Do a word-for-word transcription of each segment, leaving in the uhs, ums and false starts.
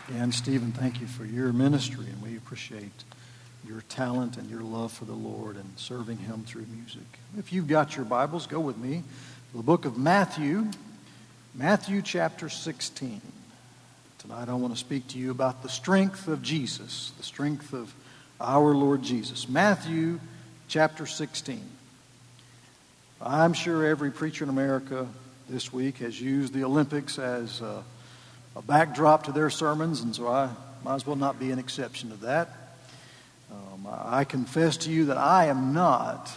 And Stephen, thank you for your ministry, and we appreciate your talent and your love for the Lord and serving Him through music. If you've got your Bibles, go with me to the book of Matthew, Matthew chapter sixteen. Tonight I want to speak to you about the strength of Jesus, the strength of our Lord Jesus. Matthew chapter sixteen. I'm sure every preacher in America this week has used the Olympics as a, a backdrop to their sermons, and so I might as well not be an exception to that. Um, I confess to you that I am not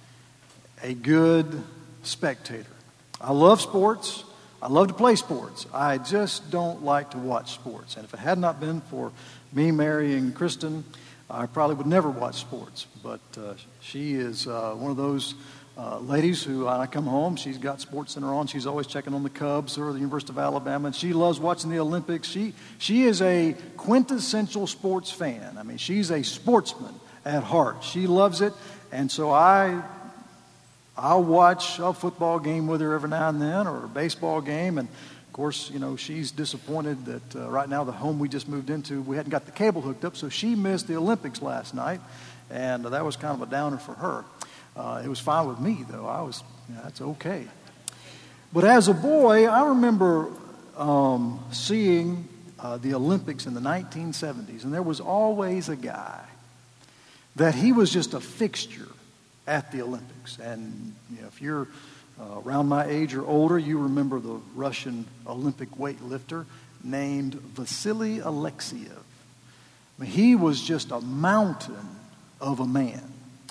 a good spectator. I love sports. I love to play sports. I just don't like to watch sports. And if it had not been for me marrying Kristen, I probably would never watch sports. But uh, she is uh, one of those uh, ladies who, when I come home, she's got Sports Center on. She's always checking on the Cubs or the University of Alabama. And she loves watching the Olympics. She, she is a quintessential sports fan. I mean, she's a sportsman at heart. She loves it. And so I... I'll watch a football game with her every now and then, or a baseball game. And, of course, you know, she's disappointed that uh, right now the home we just moved into, we hadn't got the cable hooked up, so she missed the Olympics last night. And uh, that was kind of a downer for her. Uh, it was fine with me, though. I was, you know, that's okay. But as a boy, I remember um, seeing uh, the Olympics in the nineteen seventies. And there was always a guy that he was just a fixture at the Olympics. And you know, if you're uh, around my age or older, you remember the Russian Olympic weightlifter named Vasily Alexiev. I mean, he was just a mountain of a man.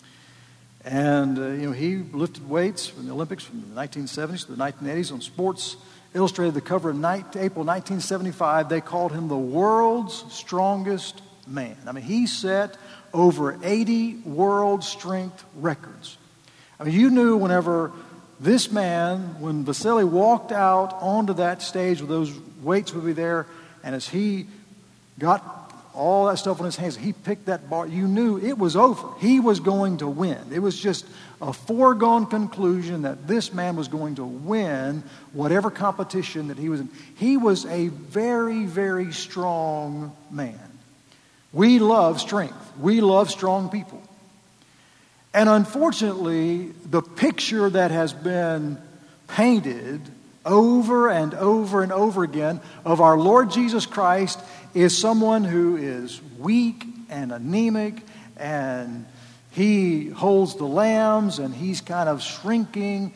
And uh, you know, he lifted weights from the Olympics from the nineteen seventies to the nineteen eighties. On Sports Illustrated, the cover in April nineteen seventy-five, they called him the world's strongest man. I mean, he set over eighty world strength records. I mean, you knew whenever this man, when Vasily walked out onto that stage with those weights would be there, and as he got all that stuff on his hands, he picked that bar, you knew it was over. He was going to win. It was just a foregone conclusion that this man was going to win whatever competition that he was in. He was a very, very strong man. We love strength. We love strong people. And unfortunately, the picture that has been painted over and over and over again of our Lord Jesus Christ is someone who is weak and anemic, and he holds the lambs and he's kind of shrinking,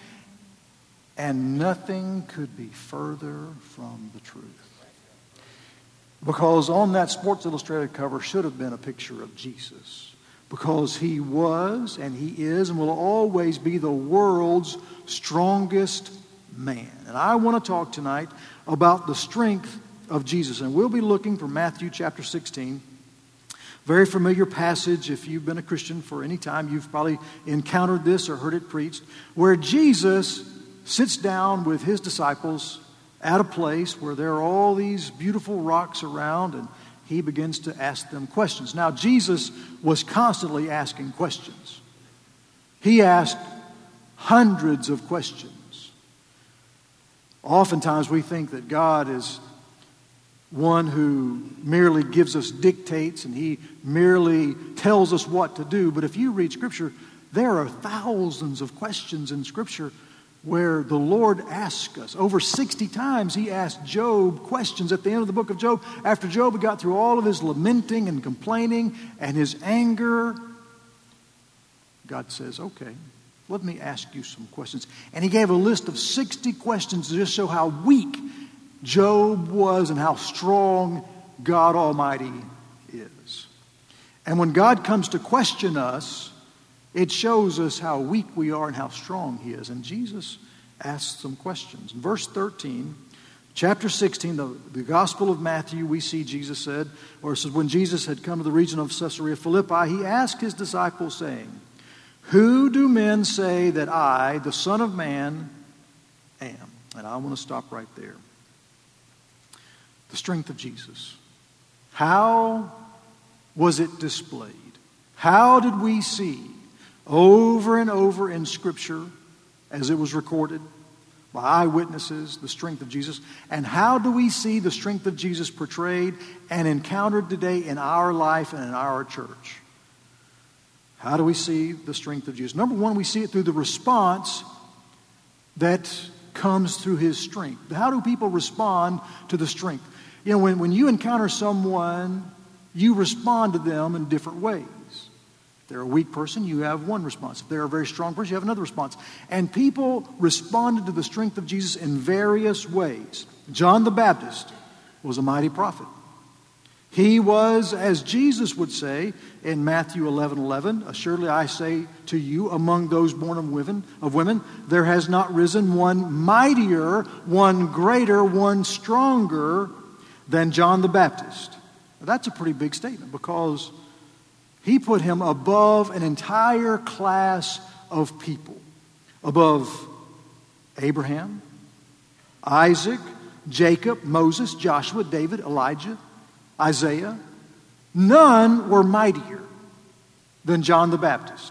and nothing could be further from the truth. Because on that Sports Illustrated cover should have been a picture of Jesus. Because he was and he is and will always be the world's strongest man. And I want to talk tonight about the strength of Jesus. And we'll be looking from Matthew chapter sixteen. Very familiar passage. If you've been a Christian for any time, you've probably encountered this or heard it preached. Where Jesus sits down with his disciples at a place where there are all these beautiful rocks around, and he begins to ask them questions. Now, Jesus was constantly asking questions. He asked hundreds of questions. Oftentimes we think that God is one who merely gives us dictates and he merely tells us what to do. But if you read Scripture, there are thousands of questions in Scripture where the Lord asks us. Over sixty times he asked Job questions at the end of the book of Job. After Job had got through all of his lamenting and complaining and his anger, God says, okay, let me ask you some questions. And he gave a list of sixty questions to just show how weak Job was and how strong God Almighty is. And when God comes to question us, it shows us how weak we are and how strong he is. And Jesus asked some questions. In verse thirteen, chapter sixteen, the, the Gospel of Matthew, we see Jesus said, or it says, when Jesus had come to the region of Caesarea Philippi, he asked his disciples, saying, who do men say that I, the Son of Man, am? And I want to stop right there. The strength of Jesus. How was it displayed? How did we see over and over in Scripture, as it was recorded, by eyewitnesses, the strength of Jesus. And how do we see the strength of Jesus portrayed and encountered today in our life and in our church? How do we see the strength of Jesus? Number one, we see it through the response that comes through His strength. How do people respond to the strength? You know, when, when you encounter someone, you respond to them in different ways. If they're a weak person, you have one response. If they're a very strong person, you have another response. And people responded to the strength of Jesus in various ways. John the Baptist was a mighty prophet. He was, as Jesus would say in Matthew eleven eleven, assuredly I say to you, among those born of women, of women, there has not risen one mightier, one greater, one stronger than John the Baptist. Now, that's a pretty big statement because he put him above an entire class of people, above Abraham, Isaac, Jacob, Moses, Joshua, David, Elijah, Isaiah. None were mightier than John the Baptist.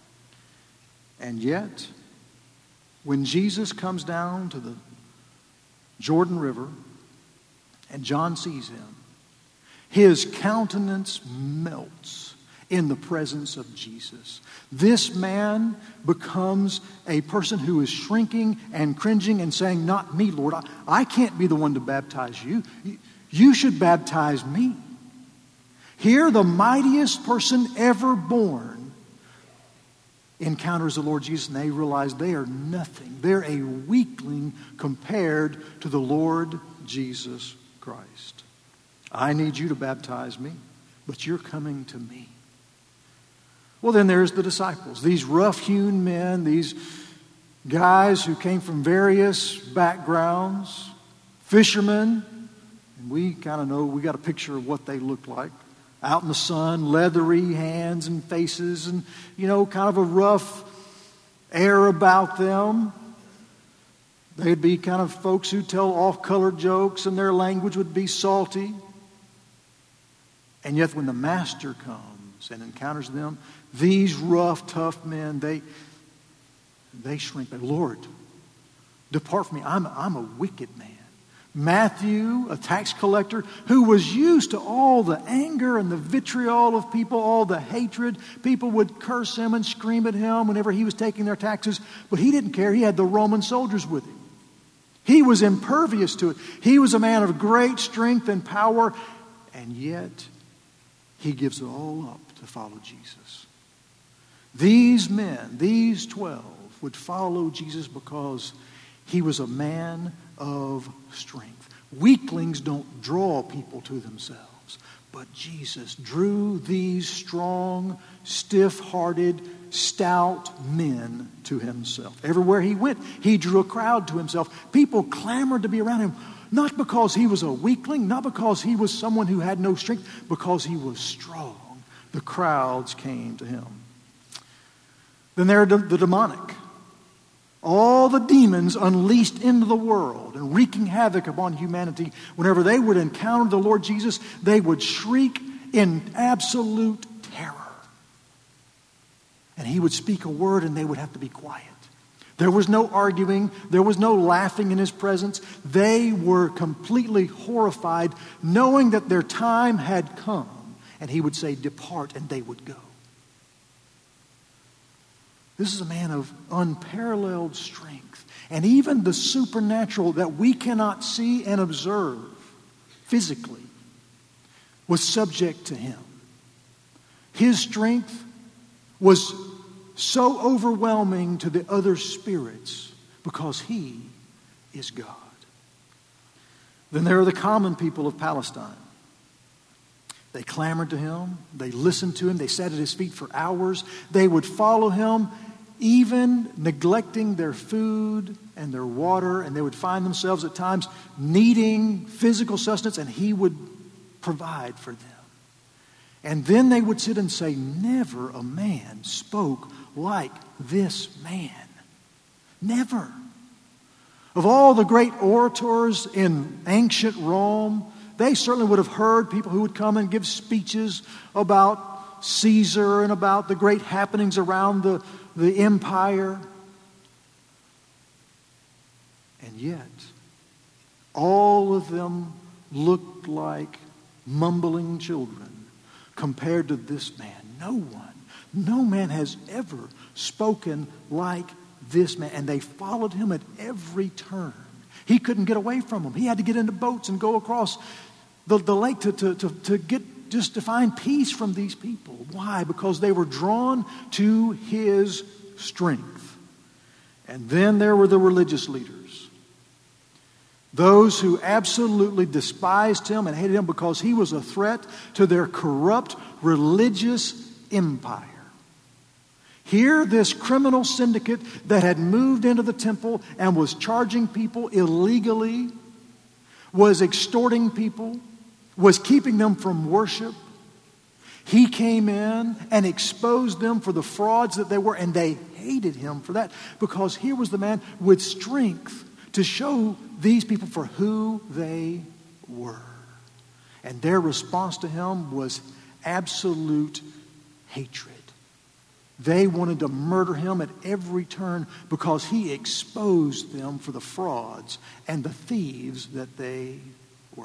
And yet, when Jesus comes down to the Jordan River and John sees him, his countenance melts in the presence of Jesus. This man becomes a person who is shrinking and cringing and saying, not me, Lord. I, I can't be the one to baptize you. you. You should baptize me. Here, the mightiest person ever born encounters the Lord Jesus, and they realize they are nothing. They're a weakling compared to the Lord Jesus Christ. I need you to baptize me, but you're coming to me. Well, then there's the disciples, these rough-hewn men, these guys who came from various backgrounds, fishermen, and we kind of know, we got a picture of what they looked like. Out in the sun, leathery hands and faces, and, you know, kind of a rough air about them. They'd be kind of folks who tell off-color jokes, and their language would be salty. And yet when the Master comes and encounters them, these rough, tough men, they they shrink back. Lord, depart from me. I'm, I'm a wicked man. Matthew, a tax collector, who was used to all the anger and the vitriol of people, all the hatred. People would curse him and scream at him whenever he was taking their taxes. But he didn't care. He had the Roman soldiers with him. He was impervious to it. He was a man of great strength and power. And yet, he gives it all up to follow Jesus. These men, these twelve, would follow Jesus because he was a man of strength. Weaklings don't draw people to themselves, but Jesus drew these strong, stiff-hearted, stout men to himself. Everywhere he went, he drew a crowd to himself. People clamored to be around him, not because he was a weakling, not because he was someone who had no strength, because he was strong. The crowds came to him. Then there are the demonic. All the demons unleashed into the world and wreaking havoc upon humanity. Whenever they would encounter the Lord Jesus, they would shriek in absolute terror. And he would speak a word and they would have to be quiet. There was no arguing. There was no laughing in his presence. They were completely horrified, knowing that their time had come. And he would say, depart, and they would go. This is a man of unparalleled strength. And even the supernatural that we cannot see and observe physically was subject to him. His strength was so overwhelming to the other spirits because he is God. Then there are the common people of Palestine. They clamored to him. They listened to him. They sat at his feet for hours. They would follow him, even neglecting their food and their water, and they would find themselves at times needing physical sustenance, and he would provide for them. And then they would sit and say, never a man spoke like this man. Never. Of all the great orators in ancient Rome, they certainly would have heard people who would come and give speeches about Caesar and about the great happenings around the, the empire. And yet, all of them looked like mumbling children compared to this man. No one, no man has ever spoken like this man. And they followed him at every turn. He couldn't get away from them. He had to get into boats and go across the, the lake to, to, to, to get just to find peace from these people. Why? Because they were drawn to his strength. And then there were the religious leaders. Those who absolutely despised him and hated him because he was a threat to their corrupt religious empire. Here, this criminal syndicate that had moved into the temple and was charging people illegally, was extorting people, was keeping them from worship. He came in and exposed them for the frauds that they were, and they hated him for that, because here was the man with strength to show these people for who they were. And their response to him was absolute hatred. They wanted to murder him at every turn because he exposed them for the frauds and the thieves that they were.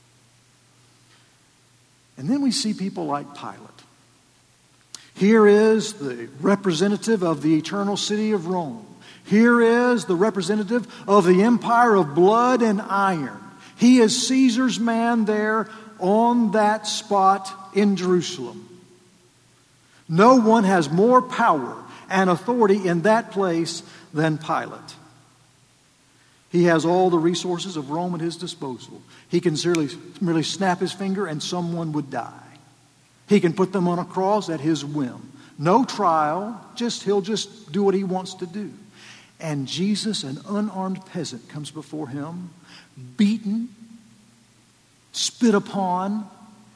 And then we see people like Pilate. Here is the representative of the eternal city of Rome. Here is the representative of the empire of blood and iron. He is Caesar's man there on that spot in Jerusalem. No one has more power and authority in that place than Pilate. He has all the resources of Rome at his disposal. He can merely, merely snap his finger and someone would die. He can put them on a cross at his whim. No trial, just he'll just do what he wants to do. And Jesus, an unarmed peasant, comes before him, beaten, spit upon,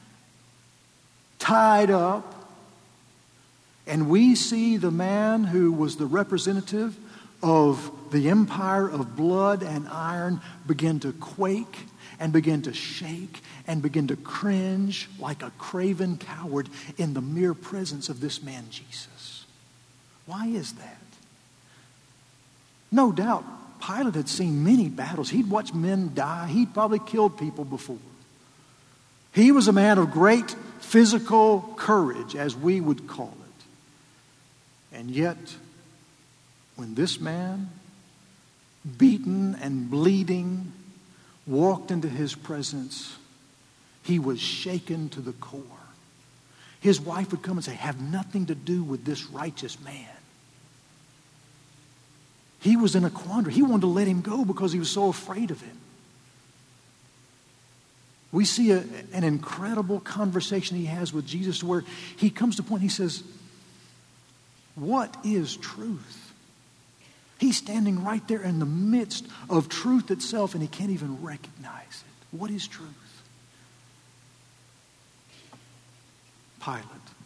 tied up. And we see the man who was the representative of the empire of blood and iron begin to quake and begin to shake and begin to cringe like a craven coward in the mere presence of this man Jesus. Why is that? No doubt, Pilate had seen many battles. He'd watched men die. He'd probably killed people before. He was a man of great physical courage, as we would call it. And yet, when this man, beaten and bleeding, walked into his presence, he was shaken to the core. His wife would come and say, "Have nothing to do with this righteous man." He was in a quandary. He wanted to let him go because he was so afraid of him. We see a, an incredible conversation he has with Jesus where he comes to a point, he says, "What is truth?" He's standing right there in the midst of truth itself and he can't even recognize it. What is truth? Pilate.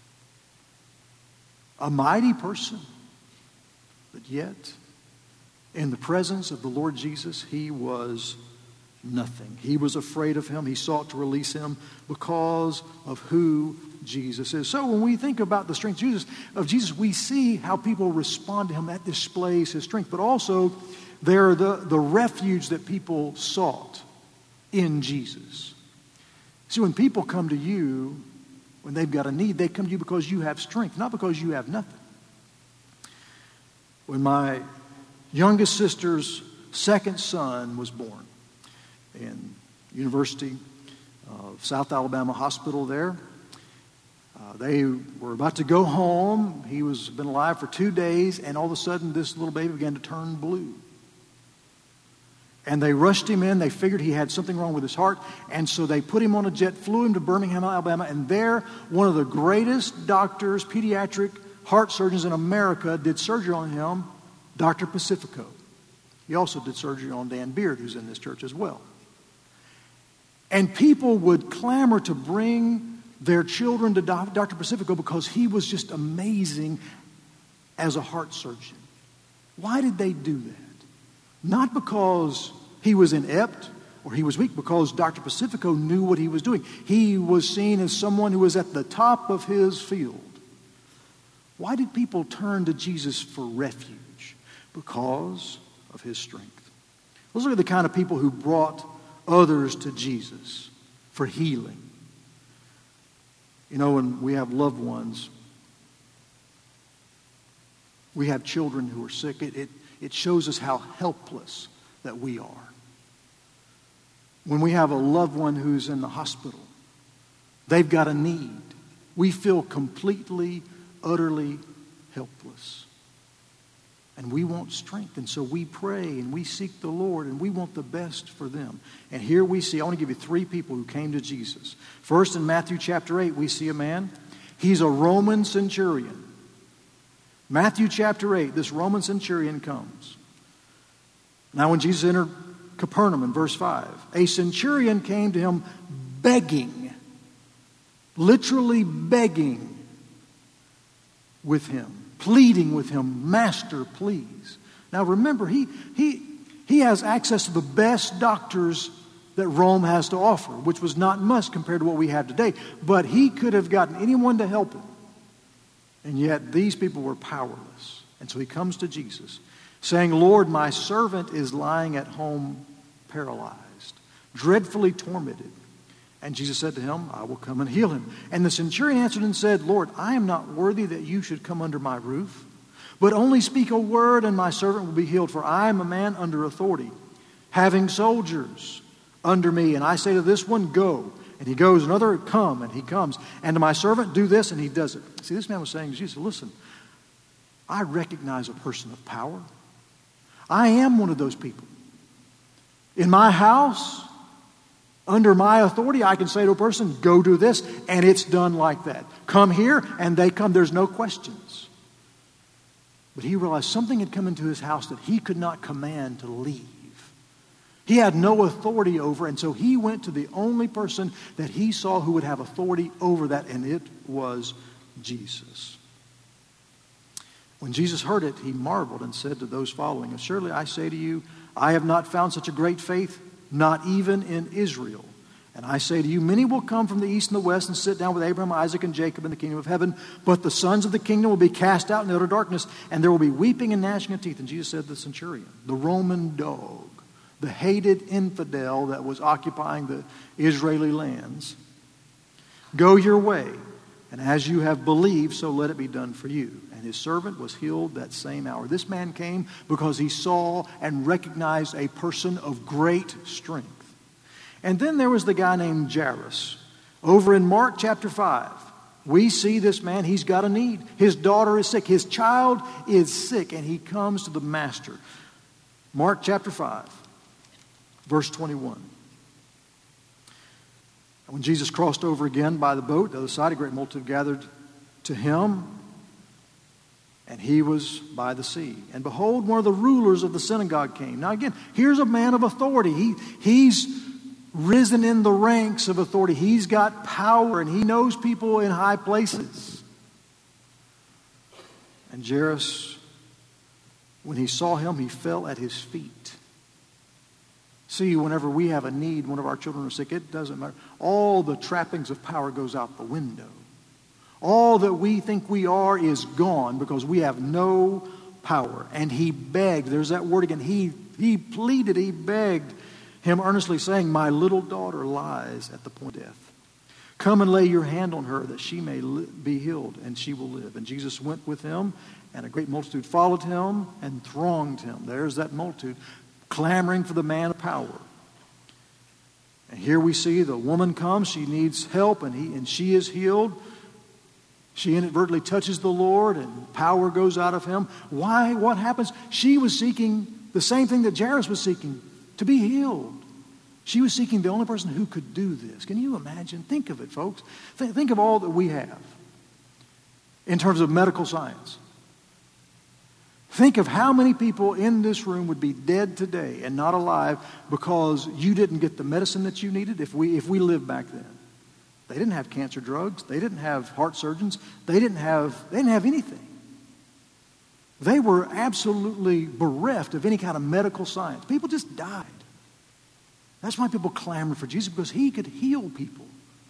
A mighty person, but yet in the presence of the Lord Jesus, he was nothing. He was afraid of him. He sought to release him because of who Jesus is. So when we think about the strength of Jesus, of Jesus, we see how people respond to him. That displays his strength. But also, there are the, the refuge that people sought in Jesus. See, when people come to you, when they've got a need, they come to you because you have strength, not because you have nothing. When my youngest sister's second son was born in University of South Alabama Hospital there, uh, they were about to go home. He was been alive for two days, and all of a sudden this little baby began to turn blue. And they rushed him in. They figured he had something wrong with his heart. And so they put him on a jet, flew him to Birmingham, Alabama. And there, one of the greatest doctors, pediatric heart surgeons in America, did surgery on him, Doctor Pacifico. He also did surgery on Dan Beard, who's in this church as well. And people would clamor to bring their children to Doctor Pacifico because he was just amazing as a heart surgeon. Why did they do that? Not because he was inept or he was weak, because Doctor Pacifico knew what he was doing. He was seen as someone who was at the top of his field. Why did people turn to Jesus for refuge? Because of his strength. Those are the kind of people who brought others to Jesus for healing. You know, when we have loved ones, we have children who are sick, it, it, it shows us how helpless that we are. When we have a loved one who's in the hospital, they've got a need, we feel completely, utterly helpless. And we want strength. And so we pray and we seek the Lord and we want the best for them. And here we see, I want to give you three people who came to Jesus. First, in Matthew chapter eight, we see a man. He's a Roman centurion. Matthew chapter eight, this Roman centurion comes. Now when Jesus entered Capernaum in verse five, a centurion came to him begging, literally begging with him, pleading with him, Master, please. Now remember, he, he, he has access to the best doctors that Rome has to offer, which was not much compared to what we have today. But he could have gotten anyone to help him. And yet these people were powerless. And so he comes to Jesus saying, Lord, my servant is lying at home paralyzed, dreadfully tormented. And Jesus said to him, I will come and heal him. And the centurion answered and said, Lord, I am not worthy that you should come under my roof, but only speak a word and my servant will be healed. For I am a man under authority, having soldiers under me. And I say to this one, go. And he goes, another, come, and he comes. And to my servant, do this, and he does it. See, this man was saying to Jesus, listen, I recognize a person of power. I am one of those people. In my house, under my authority, I can say to a person, go do this, and it's done like that. Come here, and they come. There's no questions. But he realized something had come into his house that he could not command to leave. He had no authority over, and so he went to the only person that he saw who would have authority over that, and it was Jesus. When Jesus heard it, he marveled and said to those following, surely I say to you, I have not found such a great faith, not even in Israel. And I say to you, many will come from the east and the west and sit down with Abraham, Isaac, and Jacob in the kingdom of heaven. But the sons of the kingdom will be cast out in utter darkness, and there will be weeping and gnashing of teeth. And Jesus said to the centurion, the Roman dog, the hated infidel that was occupying the Israeli lands, go your way, and as you have believed, so let it be done for you. And his servant was healed that same hour. This man came because he saw and recognized a person of great strength. And then there was the guy named Jairus. Over in Mark chapter five, we see this man, he's got a need. His daughter is sick. His child is sick, and he comes to the master. Mark chapter five. Verse twenty-one. When Jesus crossed over again by the boat, the other side, a great multitude gathered to him, and he was by the sea. And behold, one of the rulers of the synagogue came. Now again, here's a man of authority. He, he's risen in the ranks of authority. He's got power, and he knows people in high places. And Jairus, when he saw him, he fell at his feet. See, whenever we have a need, one of our children are sick, it doesn't matter. All the trappings of power goes out the window. All that we think we are is gone because we have no power. And he begged, there's that word again, he, he pleaded, he begged him earnestly saying, my little daughter lies at the point of death. Come and lay your hand on her that she may li- be healed and she will live. And Jesus went with him, and a great multitude followed him and thronged him. There's that multitude clamoring for the man of power. And here we see the woman comes. She needs help, and he and she is healed. She inadvertently touches the Lord, and power goes out of him. Why? What happens? She was seeking the same thing that Jairus was seeking, to be healed. She was seeking the only person who could do this. Can you imagine? Think of it, folks. Th- think of all that we have in terms of medical science. Think of how many people in this room would be dead today and not alive because you didn't get the medicine that you needed if we if we lived back then. They didn't have cancer drugs. They didn't have heart surgeons. They didn't have they didn't have anything. They were absolutely bereft of any kind of medical science. People just died. That's why people clamored for Jesus, because he could heal people.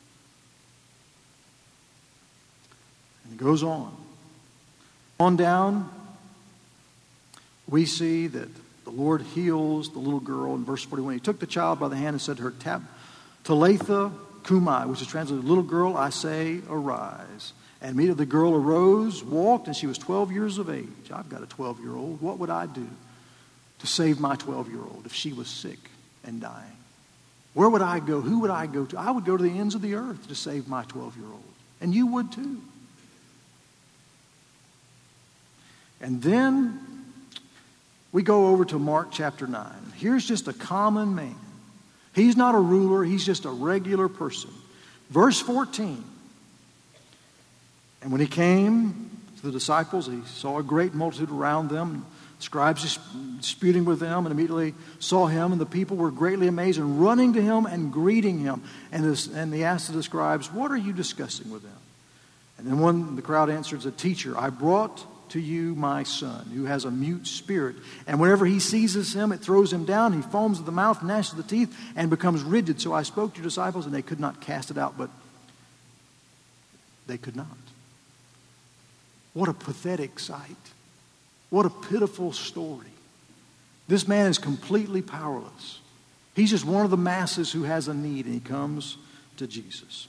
And it goes on. On down, we see that the Lord heals the little girl in verse forty-one. He took the child by the hand and said to her, Tab, Talitha Kumai, which is translated, little girl, I say, arise. And immediately the girl arose, walked, and she was twelve years of age. I've got a twelve-year-old. What would I do to save my twelve-year-old if she was sick and dying? Where would I go? Who would I go to? I would go to the ends of the earth to save my twelve-year-old. And you would too. And then we go over to Mark chapter nine. Here's just a common man. He's not a ruler. He's just a regular person. Verse fourteen. And when he came to the disciples, he saw a great multitude around them, scribes disputing with them, and immediately saw him, and the people were greatly amazed, and running to him and greeting him. And, this, and he asked the scribes, what are you discussing with them? And then one, the crowd answered, said, Teacher, I brought to you my son, who has a mute spirit. And whenever he seizes him, it throws him down. He foams at the mouth, gnashes the teeth, and becomes rigid. So I spoke to your disciples, and they could not cast it out, but they could not. What a pathetic sight. What a pitiful story. This man is completely powerless. He's just one of the masses who has a need, and he comes to Jesus.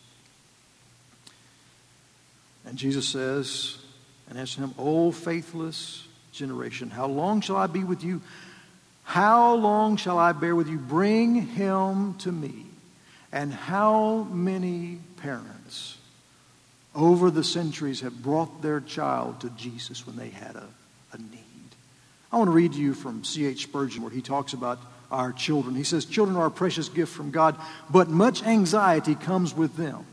And Jesus says, and answered him, O faithless generation, how long shall I be with you? How long shall I bear with you? Bring him to me. And how many parents over the centuries have brought their child to Jesus when they had a, a need? I want to read to you from C H Spurgeon where he talks about our children. He says, children are a precious gift from God, but much anxiety comes with them.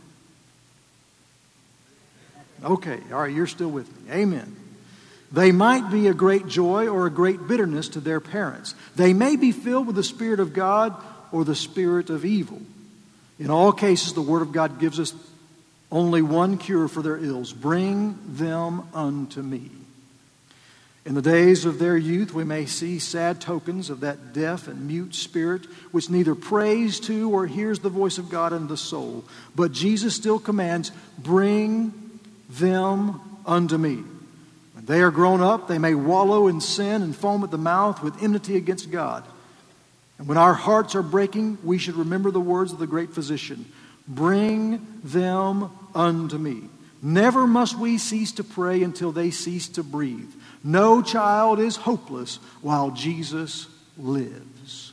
Okay, all right, you're still with me. Amen. They might be a great joy or a great bitterness to their parents. They may be filled with the Spirit of God or the spirit of evil. In all cases, the Word of God gives us only one cure for their ills. Bring them unto me. In the days of their youth, we may see sad tokens of that deaf and mute spirit which neither prays to or hears the voice of God in the soul. But Jesus still commands, bring them unto me. When they are grown up, they may wallow in sin and foam at the mouth with enmity against God. And when our hearts are breaking, we should remember the words of the great physician, bring them unto me. Never must we cease to pray until they cease to breathe. No child is hopeless while Jesus lives.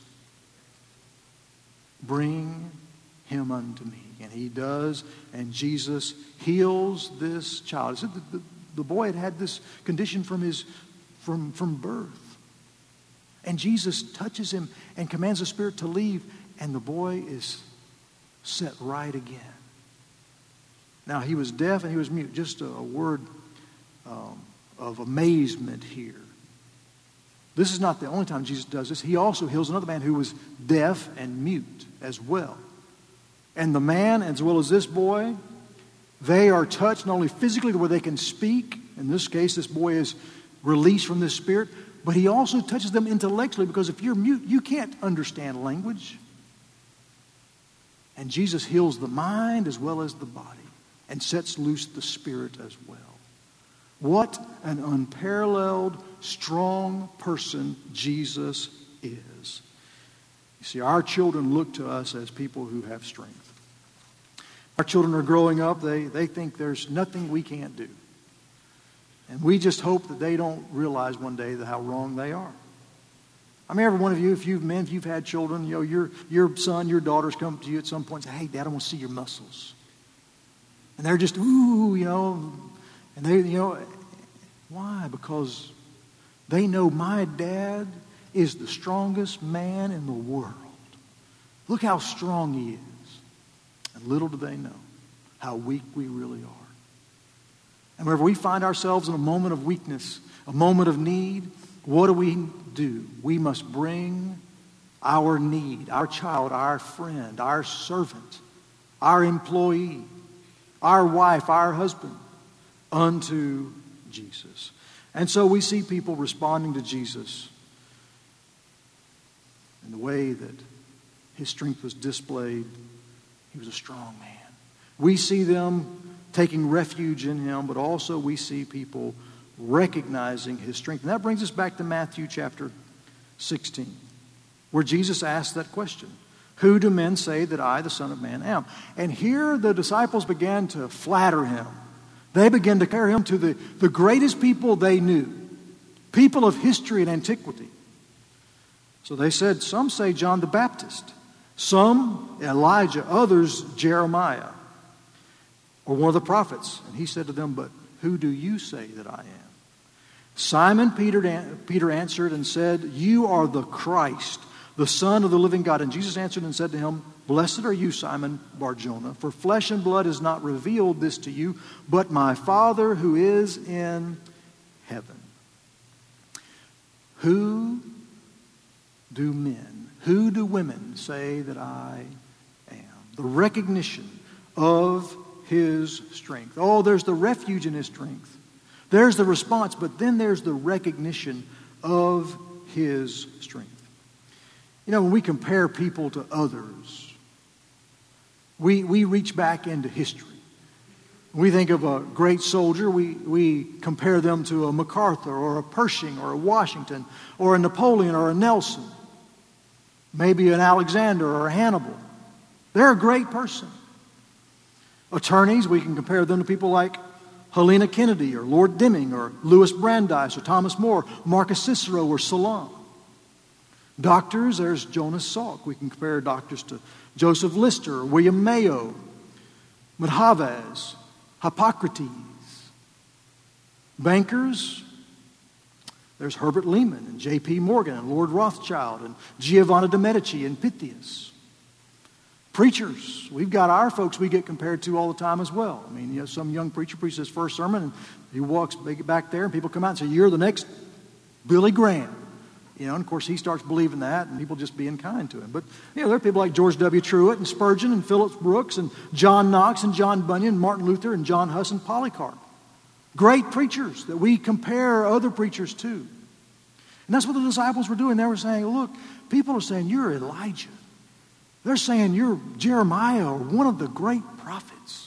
Bring him unto me. And he does, and Jesus heals this child. The, the, the boy had had this condition from his from, from birth. And Jesus touches him and commands the spirit to leave, and the boy is set right again. Now, he was deaf and he was mute. Just a, a word um, of amazement here. This is not the only time Jesus does this. He also heals another man who was deaf and mute as well. And the man, as well as this boy, they are touched not only physically where they can speak. In this case, this boy is released from this spirit. But he also touches them intellectually, because if you're mute, you can't understand language. And Jesus heals the mind as well as the body and sets loose the spirit as well. What an unparalleled, strong person Jesus is. You see, our children look to us as people who have strength. Our children are growing up. They, they think there's nothing we can't do. And we just hope that they don't realize one day that how wrong they are. I mean, every one of you, if you've men, if you've had children, you know, your, your son, your daughters come to you at some point and say, hey, Dad, I want to see your muscles. And they're just, ooh, you know, and they, you know, why? Because they know my dad is the strongest man in the world. Look how strong he is. And little do they know how weak we really are. And whenever we find ourselves in a moment of weakness, a moment of need, what do we do? We must bring our need, our child, our friend, our servant, our employee, our wife, our husband, unto Jesus. And so we see people responding to Jesus in the way that his strength was displayed. He was a strong man. We see them taking refuge in him, but also we see people recognizing his strength. And that brings us back to Matthew chapter sixteen, where Jesus asked that question. Who do men say that I, the Son of Man, am? And here the disciples began to flatter him. They began to compare him to the, the greatest people they knew, people of history and antiquity. So they said, some say John the Baptist, some Elijah, others Jeremiah, or one of the prophets. And he said to them, but who do you say that I am? Simon Peter, Peter answered and said, you are the Christ, the Son of the living God. And Jesus answered and said to him, blessed are you, Simon Bar-Jonah, for flesh and blood has not revealed this to you, but my Father who is in heaven. Who do men, who do women say that I am? The recognition of his strength. Oh, there's the refuge in his strength. There's the response, but then there's the recognition of his strength. You know, when we compare people to others, we, we reach back into history. When we think of a great soldier, we, we compare them to a MacArthur or a Pershing or a Washington or a Napoleon or a Nelson, maybe an Alexander or a Hannibal. They're a great person. Attorneys, we can compare them to people like Helena Kennedy or Lord Deming or Louis Brandeis or Thomas More, Marcus Cicero or Solon. Doctors, there's Jonas Salk. We can compare doctors to Joseph Lister or William Mayo, Medhavez, Hippocrates. Bankers, there's Herbert Lehman and J P Morgan and Lord Rothschild and Giovanni de Medici and Pythias. Preachers, we've got our folks we get compared to all the time as well. I mean, you know, some young preacher preaches his first sermon and he walks back there and people come out and say, you're the next Billy Graham. You know, and of course he starts believing that and people just being kind to him. But, you know, there are people like George W. Truett and Spurgeon and Phillips Brooks and John Knox and John Bunyan, Martin Luther and John Huss and Polycarp. Great preachers that we compare other preachers to. And that's what the disciples were doing. They were saying, look, people are saying you're Elijah. They're saying you're Jeremiah or one of the great prophets.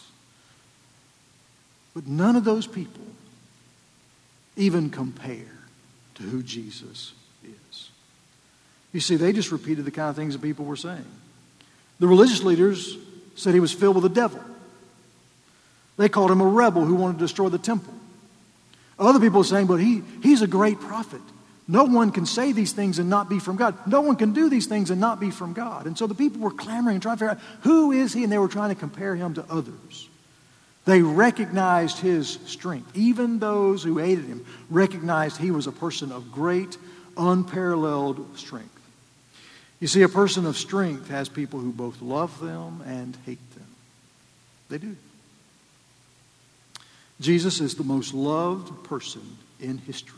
But none of those people even compare to who Jesus is. You see, they just repeated the kind of things that people were saying. The religious leaders said he was filled with the devil. They called him a rebel who wanted to destroy the temple. Other people were saying, but he, he's a great prophet. No one can say these things and not be from God. No one can do these things and not be from God. And so the people were clamoring and trying to figure out, who is he? And they were trying to compare him to others. They recognized his strength. Even those who hated him recognized he was a person of great, unparalleled strength. You see, a person of strength has people who both love them and hate them. They do. Jesus is the most loved person in history.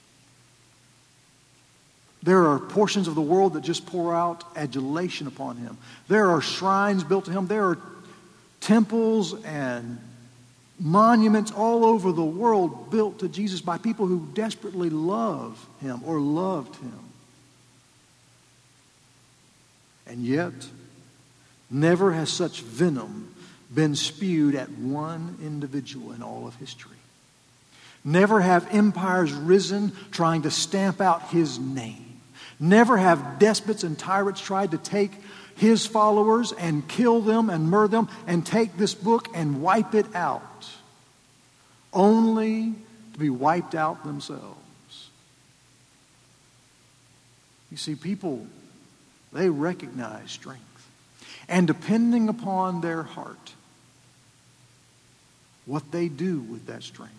There are portions of the world that just pour out adulation upon him. There are shrines built to him. There are temples and monuments all over the world built to Jesus by people who desperately love him or loved him. And yet, never has such venom been spewed at one individual in all of history. Never have empires risen trying to stamp out his name. Never have despots and tyrants tried to take his followers and kill them and murder them and take this book and wipe it out, only to be wiped out themselves. You see, people, they recognize strength. And depending upon their heart, what they do with that strength.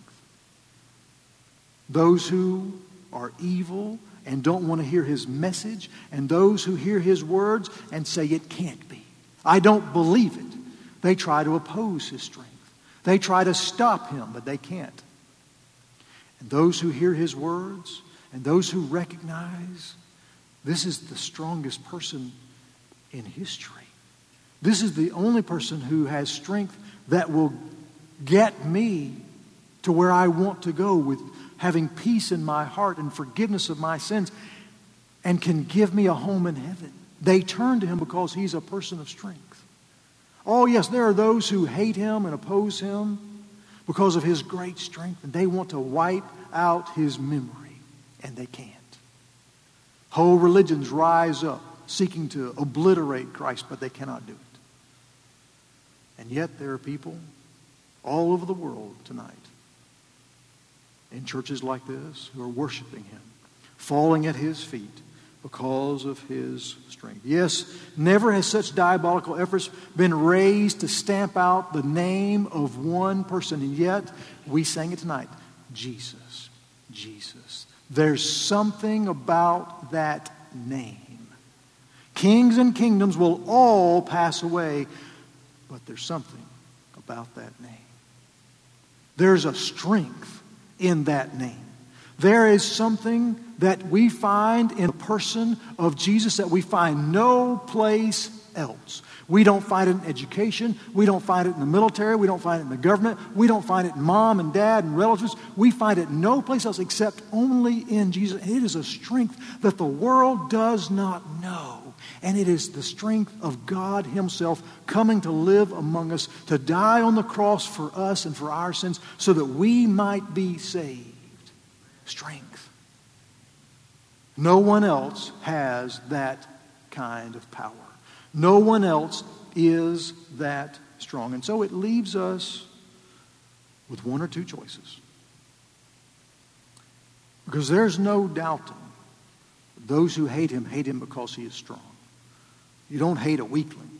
Those who are evil and don't want to hear his message, and those who hear his words and say it can't be. I don't believe it. They try to oppose his strength. They try to stop him, but they can't. And those who hear his words and those who recognize this is the strongest person in history. This is the only person who has strength that will get me to where I want to go with having peace in my heart and forgiveness of my sins and can give me a home in heaven. They turn to him because he's a person of strength. Oh yes, there are those who hate him and oppose him because of his great strength, and they want to wipe out his memory, and they can't. Whole religions rise up seeking to obliterate Christ, but they cannot do it. And yet there are people all over the world tonight in churches like this who are worshiping Him, falling at His feet because of His strength. Yes, never has such diabolical efforts been raised to stamp out the name of one person. And yet, we sang it tonight, Jesus, Jesus. There's something about that name. Kings and kingdoms will all pass away, but there's something about that name. There's a strength in that name. There is something that we find in the person of Jesus that we find no place else. We don't find it in education. We don't find it in the military. We don't find it in the government. We don't find it in mom and dad and relatives. We find it no place else except only in Jesus. And it is a strength that the world does not know. And it is the strength of God Himself coming to live among us, to die on the cross for us and for our sins so that we might be saved. Strength. No one else has that kind of power. No one else is that strong. And so it leaves us with one or two choices. Because there's no doubting those who hate Him hate Him because He is strong. You don't hate a weakling.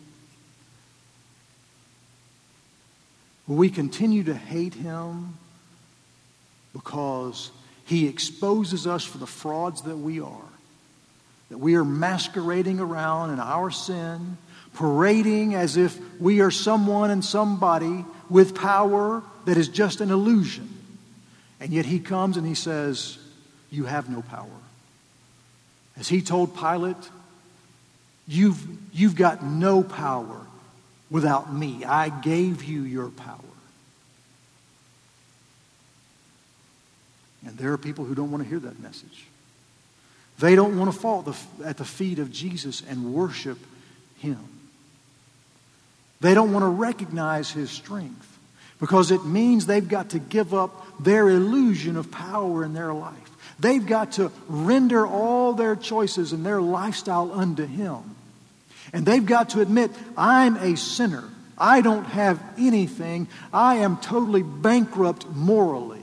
We continue to hate Him because He exposes us for the frauds that we are. That we are masquerading around in our sin, parading as if we are someone and somebody with power that is just an illusion. And yet He comes and He says, you have no power. As He told Pilate, you've, you've got no power without me. I gave you your power. And there are people who don't want to hear that message. They don't want to fall at the feet of Jesus and worship Him. They don't want to recognize His strength because it means they've got to give up their illusion of power in their life. They've got to render all their choices and their lifestyle unto Him. And they've got to admit, I'm a sinner. I don't have anything. I am totally bankrupt morally.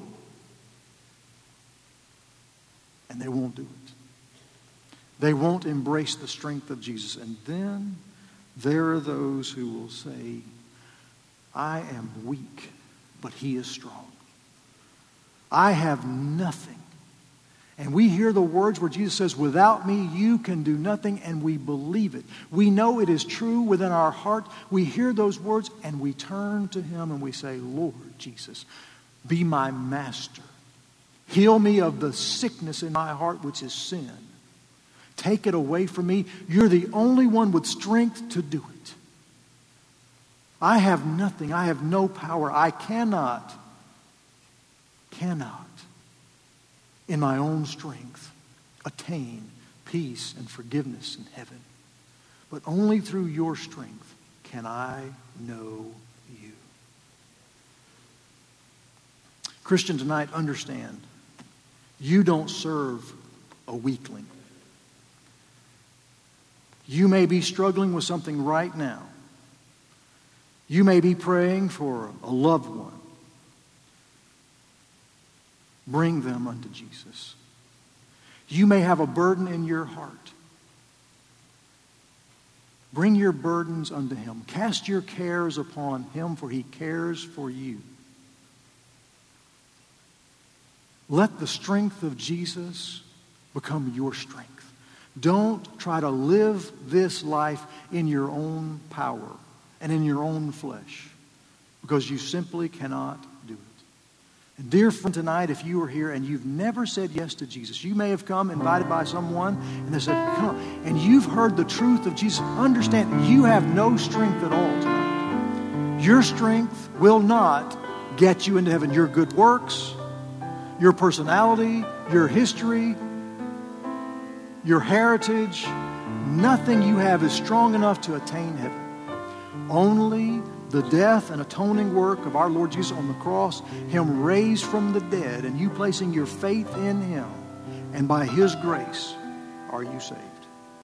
And they won't do it. They won't embrace the strength of Jesus. And then there are those who will say, I am weak, but He is strong. I have nothing. And we hear the words where Jesus says, without me you can do nothing, and we believe it. We know it is true within our heart. We hear those words and we turn to Him and we say, Lord Jesus, be my master. Heal me of the sickness in my heart, which is sin. Take it away from me. You're the only one with strength to do it. I have nothing. I have no power. I cannot, cannot, in my own strength, attain peace and forgiveness in heaven. But only through your strength can I know you. Christian, tonight, understand, you don't serve a weakling. You may be struggling with something right now. You may be praying for a loved one. Bring them unto Jesus. You may have a burden in your heart. Bring your burdens unto Him. Cast your cares upon Him, for He cares for you. Let the strength of Jesus become your strength. Don't try to live this life in your own power and in your own flesh, because you simply cannot do it. And dear friend, tonight, if you are here and you've never said yes to Jesus, you may have come invited by someone and they said, come, and you've heard the truth of Jesus. Understand, you have no strength at all tonight. Your strength will not get you into heaven. Your good works, your personality, your history, your heritage, nothing you have is strong enough to attain heaven. Only the death and atoning work of our Lord Jesus on the cross, Him raised from the dead, and you placing your faith in Him, and by His grace, are you saved?